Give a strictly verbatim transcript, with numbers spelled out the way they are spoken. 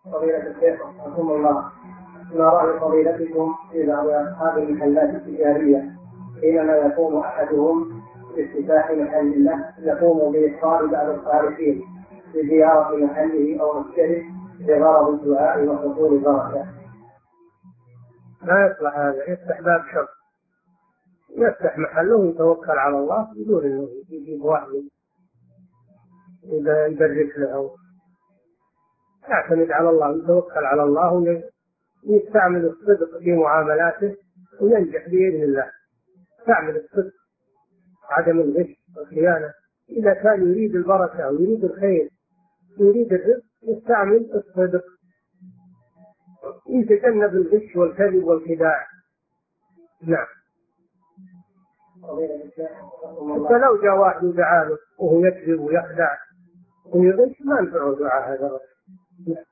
فضيلة الشيخ رحمكم الله، ما رأي فضيلتكم في بعض أصحاب المحلات التجارية حينما يقوم أحدهم بافتتاح محل له يقوم بإخراج بعض الخارجين لزيارة محله أو مشتريه بغرض الدعاء وحصول البركة؟ لا يصلح هذا، يفتح باب شر، يفتح محله ويتوكل على الله بدون انه يجيب واحد اذا يبرك له، يعتمد على الله ويتوكل على الله ويستعمل الصدق في معاملاته وينجح بإذن الله. يستعمل الصدق، عدم الغش والخيانة. إذا كان يريد البركة ويريد الخير ويريد الرزق يستعمل الصدق، يتجنب الغش والكذب والخداع. نعم. حتى لو جاء واحد ودعا له وهو يكذب ويخدع ويغش ما ينفعه دعاء هذا الرجل.